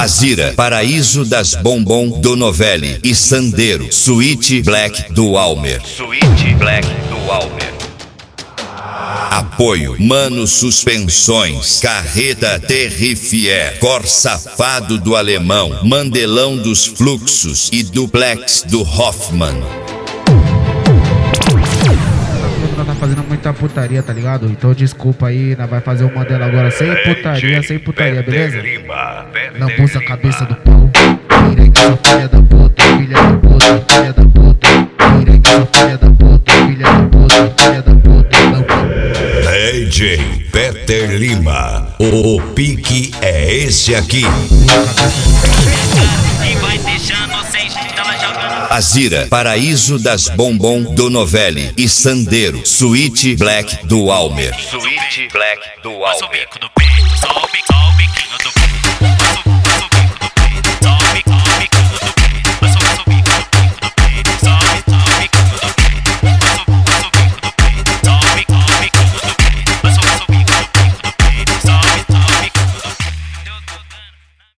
Azira, Paraíso das Bombom do Novelli e Sandero, Suíte Black do Almer. Suíte Black do Almer. Apoio Mano Suspensões, Carreta Terrifier, Cor Safado do Alemão, Mandelão dos Fluxos e Duplex do Hoffman. Tá fazendo muita putaria, tá ligado? Então desculpa aí, nós vai fazer o Mandela agora sem putaria, beleza? Lambuça a cabeça do pau. Pireque, sua filha da puta, filha da puta, filha da puta. Pireque, sua filha da puta, filha da puta, filha da puta. DJ Peter Lima, o pique é esse aqui. Azira, Paraíso das Bombom do Novelli e Sandero, Suíte Black do Almer. Suíte Black do Almer. Só o biquinho do peito, só o biquinho do peito.